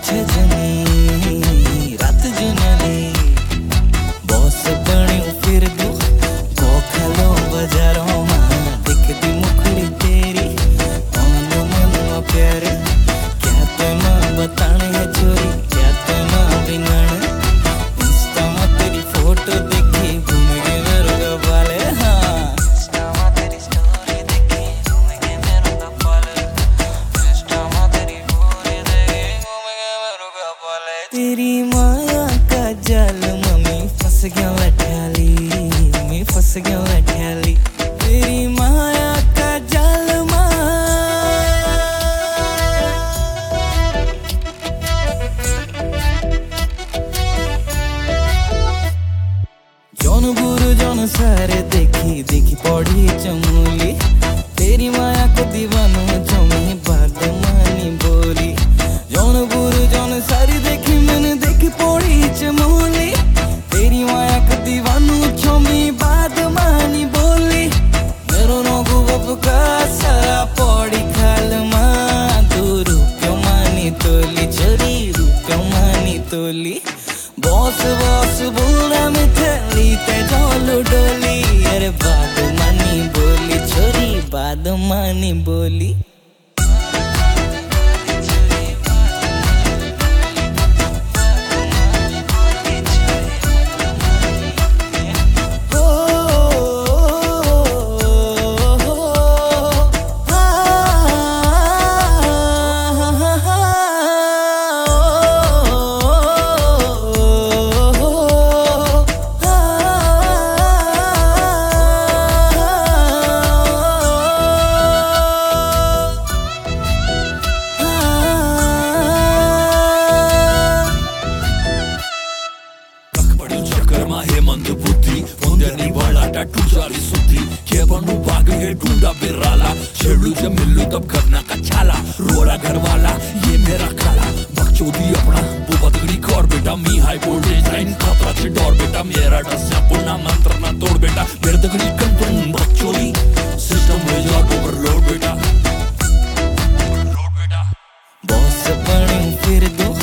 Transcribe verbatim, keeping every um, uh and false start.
छजनी रात जुननी बॉस बण्यो फिर दू कोखलो बजारों में दिखती मुखड़ी तेरी मन मन प्यारे क्या तेना बताने है चोरी क्या तेना बिगड़ इंस्टा में तेरी फोटो देखी घूम के मेरे कपाले हाँ इंस्टा में तेरी स्टोरी देखी घूम के मेरे कपाले इंस्टा में तेरी पूरी देखी घूम के मेरे कपाले तेरी माया का जाल मम्मी फंस गया लठैली मैं फंस गया लठैली तेरी माया का जाल जौन बुरु जौन सारे देखी देखी पड़ी चमूली तेरी माया को दीवानो जमी बाद मानी बोली जौन बुरु जौन सारी देखी मैंने देखी पड़ी चमूली तेरी माया को दीवानो जमी बाद मानी बोली मेरो नगु बपका सारा पड़ी खाल मा दू रुपयो मानी तोली चोरी रुपयो मानी तोली बॉस बॉस बोला में थली ते डोलू डोली अरे बाद मानी बोली छोरी बाद मानी बोली बुद्धि ಒಂದನೇ ಬಳ್ಳಾಟ टूचारी सुधी के बनू भाग है ढूंढा बिराला छेड़ू जब मिलू तब करना का छाला रोड़ा घर वाला ये मेरा खाला बकचोदी अपना वो बदगड़ी कर बेटा मी हाई वोल्टेज लाइन खतरा से डर बेटा मेरा डस्या पुन्ना मंत्र ना तोड़ बेटा मेरे दगड़ी कंपन बकचोदी सिस्टम में जा ओवरलोड बेटा बॉस बण्यो फिर दू